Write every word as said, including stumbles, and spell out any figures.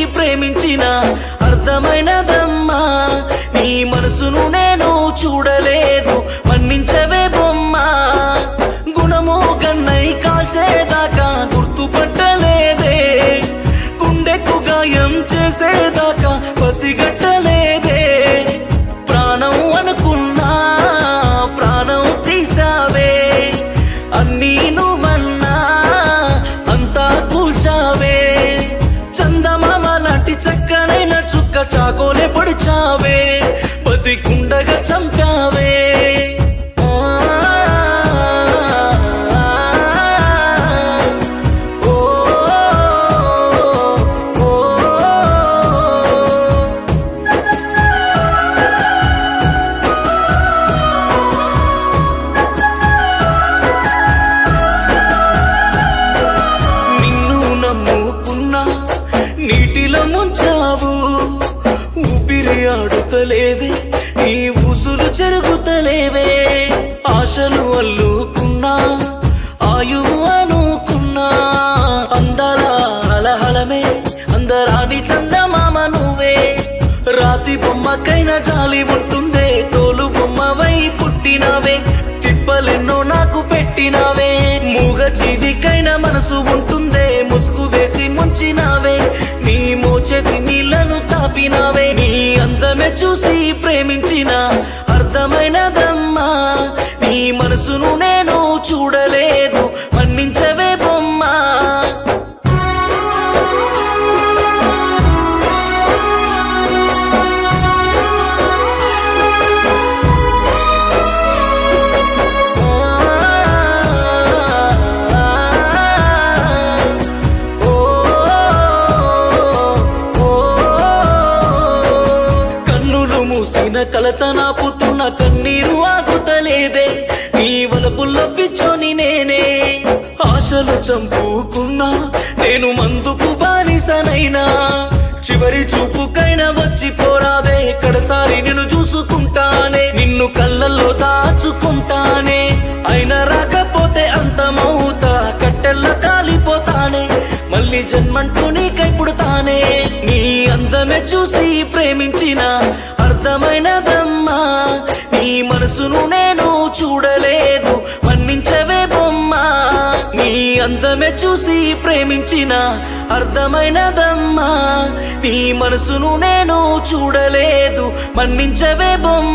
ప్రేమించిన అర్థమైనదమ్మా నీ మనసును నేను చూడలేదు మన్నించవే బొమ్మ గుణము కన్నై కాల్చేదాకా గుర్తుపట్టలేదే గుండెకు గాయం చేసేదాకా పసిగట్టలేదే ప్రాణం అనుకున్నా ప్రాణం తీసావే అన్నీ నువ్వన్నా అంతా కూల్చావే చందమామ లాంటి చక్కనైన చుక్క చాకోలే పొడిచావే బతికుండగా చంపావే నీటిలో ముంచావు ఊపిరి ఆడుతలేదే నీ ఊసులు జరుగుతలేవే ఆశలు అల్లుకున్నా ఆయువు అనుకున్నా అందాల హలహలమే అందరాని చందమామ నువ్వే రాతి బొమ్మకైనా జాలి ఉంటుందే తోలు బొమ్మవై పుట్టినవే తిప్పలెన్నో నాకు పెట్టినవే మూగ జీవికైనా మనసు ఉంటుందే ముసుగు వేసి ముంచినావే నీ మోచేతి నీళ్లను తాపినావే నీ అందమే చూసి ప్రేమించిన అర్థమైనదమ్మా నీ మనసును నేను చూడలేదు మన్నించవే బొమ్మ కలత నాపుతున్న కన్నీరు ఆగుతలేదే నీ వలపుల్లో పిచ్చోని నేనే ఆశలు చంపుకున్నా నేను మందుకు బానిసనైనా చివరి చూపుకైనా వచ్చి పోరాదే ఎక్కడసారి నిన్ను చూసుకుంటానే నిన్ను కళ్ళల్లో దాచుకుంటానే అయినా రాకపోతే అంతమవుతా కట్టెల్ల కాలిపోతానే మళ్ళీ జన్మంటూ నీకై పుడతానే నీ అందమే చూసి ప్రేమించిన అర్థమైనదమ్మా నీ మనసును నేను చూడలేదు మన్నించవే బొమ్మ నీ అందమే చూసి ప్రేమించిన అర్థమైనదమ్మా నీ మనసును నేను చూడలేదు మన్నించవే బొమ్మ